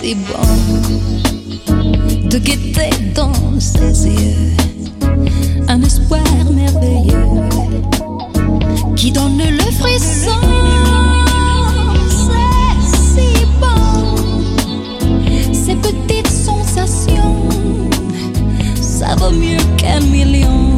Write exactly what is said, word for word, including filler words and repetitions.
si bon de guetter dans ses yeux un espoir merveilleux qui donne le frisson. C'est si bon, ces petites sensations, ça vaut mieux qu'un million.